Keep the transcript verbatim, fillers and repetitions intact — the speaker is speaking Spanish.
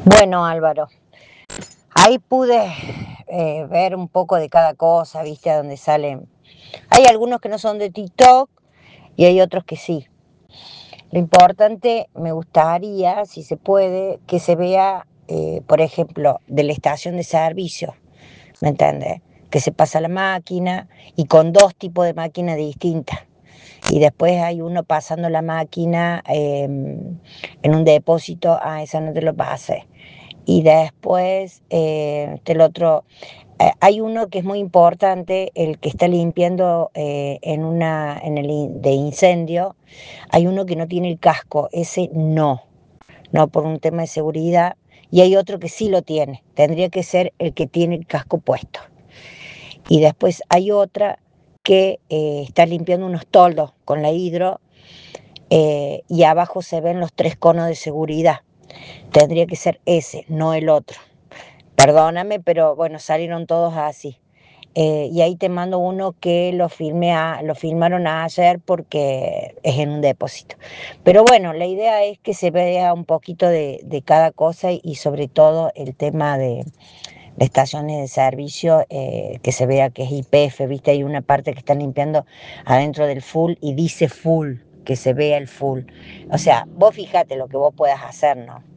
Bueno, Álvaro, ahí pude eh, ver un poco de cada cosa, viste, a dónde salen. Hay algunos que no son de TikTok y hay otros que sí. Lo importante, me gustaría, si se puede, que se vea, eh, por ejemplo, de la estación de servicio, ¿me entiendes? Que se pasa la máquina y con dos tipos de máquinas distintas. Y después hay uno pasando la máquina eh, en un depósito, ah, esa no te lo pasé. Y después eh, el otro, eh, hay uno que es muy importante, el que está limpiando eh, en una, en el in- de incendio, hay uno que no tiene el casco, ese no, no por un tema de seguridad, y hay otro que sí lo tiene, tendría que ser el que tiene el casco puesto. Y después hay otra que eh, está limpiando unos toldos con la hidro eh, y abajo se ven los tres conos de seguridad. Tendría que ser ese, no el otro. Perdóname, pero bueno, salieron todos así. Eh, y ahí te mando uno que lo, filmé a- lo filmaron ayer porque es en un depósito. Pero bueno, la idea es que se vea un poquito de, de cada cosa y, y sobre todo el tema de, de estaciones de servicio, eh, que se vea que es Y P F, ¿viste? Hay una parte que están limpiando adentro del full y dice full, que se vea el full. O sea, vos fíjate lo que vos puedas hacer, ¿no?